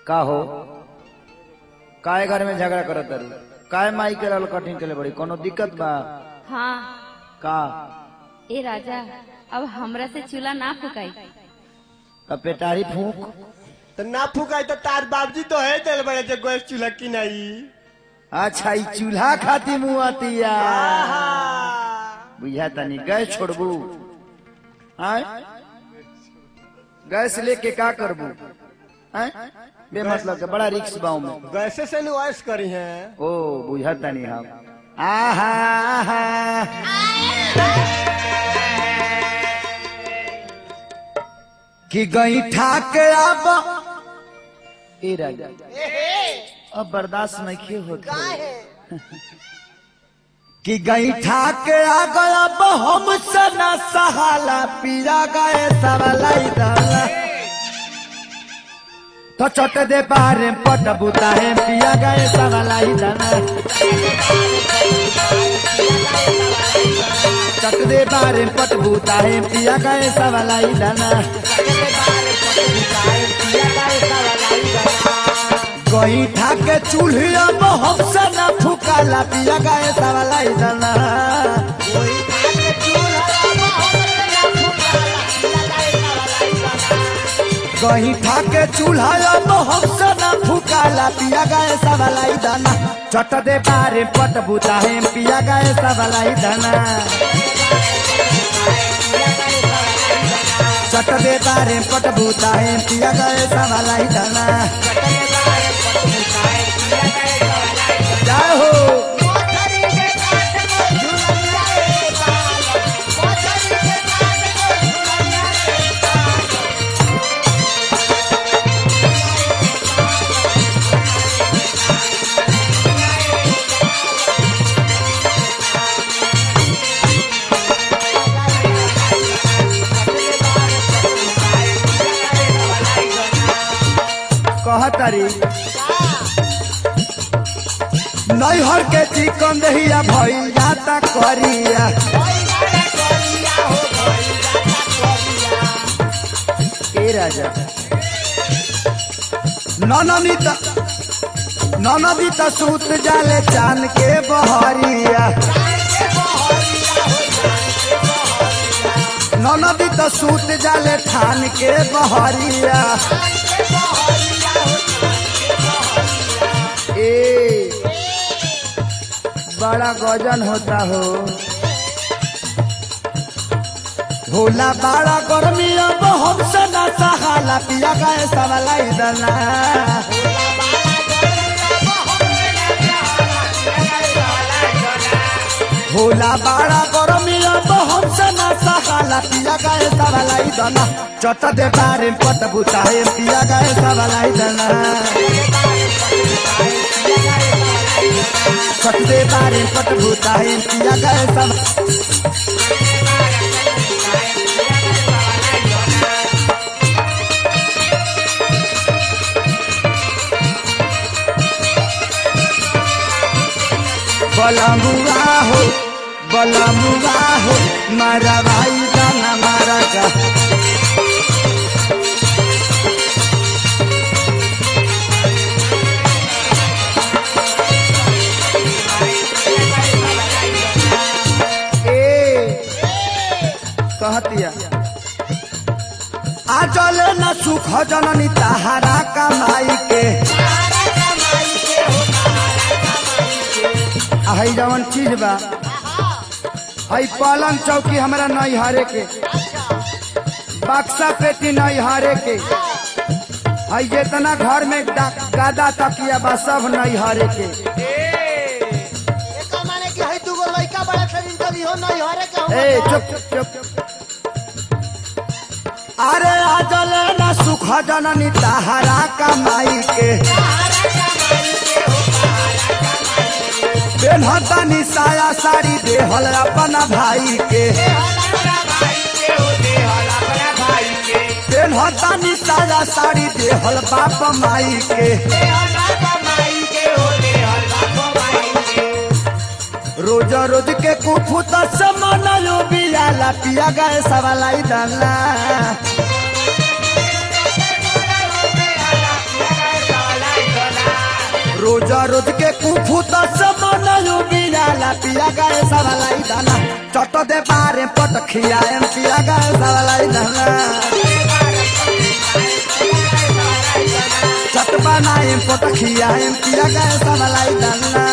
का हो काय घर में झगड़ा करत तारू काय माई के लाल कठिन के लिए बड़ी कोनो दिक्कत बा? हाँ का ए राजा अब हमरा से चूल्हा ना फुकाई। तब पेटारी फूक तो ना फुकाई तो तार बाबजी तो है दिल बड़े जो गैस चूल्हा की नहीं। अच्छा ई चूल्हा खाती मुँह आतिया बुझा तनी गैस छोड़बू गैस लेके का करबू बे मतलब के बड़ा रिक्स बाऊ में गैसे से नुआइस करी है। ओ बुझा तनी हम आहा आहा कि गई ठाक अब ए राजा अब बर्दाश्त नहीं होता कि गई ठाक आ गया अब हम सना सहाला पीरा गए सवालाई दाला तो चट दे बारे पट बुता है पिया गए सवालाई दाना चट दे बारे पट बुता है पिया गए सवालाई दाना गई ठाके चूल्हा हम सना फुकाला पिया गए सवालाई दाना गई ठाके चूल्हा हम सना फुकाला पिया गए सवालाई दाना चट दे बारे पट बुता है पिया गए सवालाई दाना चट दे बारे पट बुता है पिया गए सवालाई दाना जय हो कहतरी नैहर के चिकन दहिया भइल जाता करिया ए राजा ननदी त सूत जाले चांद के बहरिया ननदी त सूत जाले ठान के बहरिया ए बड़ा गजन होता हो भोला बड़ा गर्मी अब हम सना सहाला पिया गए सवालाई दाना भोला बड़ा गर्मी अब हम सना सहाला पिया गए सवालाई दाना चट दे बारे पट बुता है पिया गए सवालाई दाना चट दे बारे पट बुता है पिया गए सब बलमुआ हो मारा भाई दाना मारा का कहतिया आ चले न सुख जननी तहारा कमाई के हई जवन चीज बा हई पलंग चौकी हमरा नहीं हारे के बक्सा पेटी नहीं हारे के हई जितना घर में गादा तकिया बा सब नहीं हारे के चुप अरे आजल न सुख जननी तहारा कमाई के बेनहतानी साया साड़ी देहल अपना भाई के बेनहतानी साया साड़ी देहल बाप माई के रोज रोज के कुफुत समनयो बियाला पिया गए सवालाई दाना रोज के कुफू तो समनयु बियाला पिया गए सवालाई दाना चट दे बारे पट खियाए पिया गए सवालाई दाना चट बनाए पट खियाए पिया गए सवालाई दाना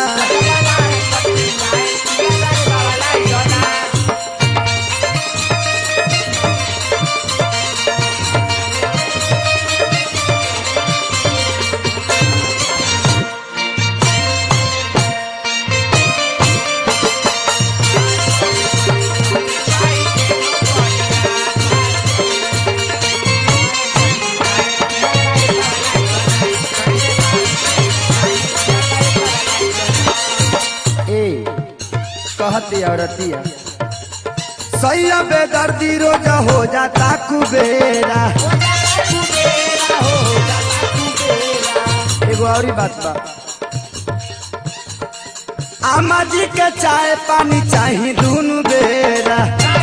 कहती औरतिया सैया बेदर्दी रोज हो जाता कुबेरा एगो और बात बा आमा जी के चाय पानी चाहिए दोनों बेरा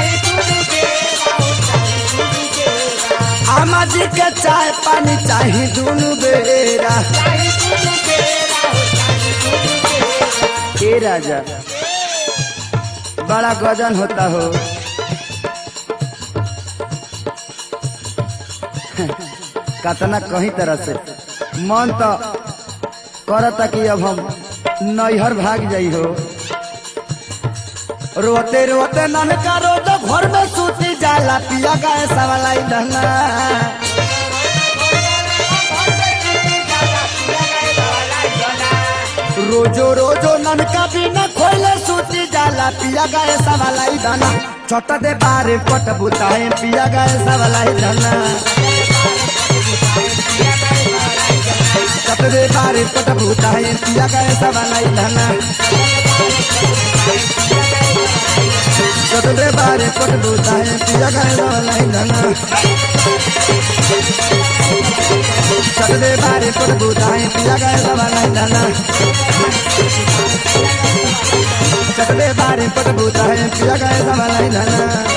आमा जी के चाय पानी चाहिए दोनों बेरा ए राजा बड़ा गजन होता हो कतना कहीं तरह से मन तो करता कि अब हम नैहर भाग जाई हो रोते रोते ननका रोज घर में सूती जाला पिया गए सवालाई दहना रोजो रोजो ननका बिना खोले सूती जाला पिया गए सवालाई दाना छोटा दे बारे पट बुताए पिया गए सवालाई दाना छोटा दे बारे पट बुताए पिया गए सवालाई दाना छोटा दे बारे पट बुताए पिया गए सवालाई दाना छोटा दे बारे पट बुताए पिया गए सवालाई दाना चकले बारे पट बूता है पिया गए सवालाई धना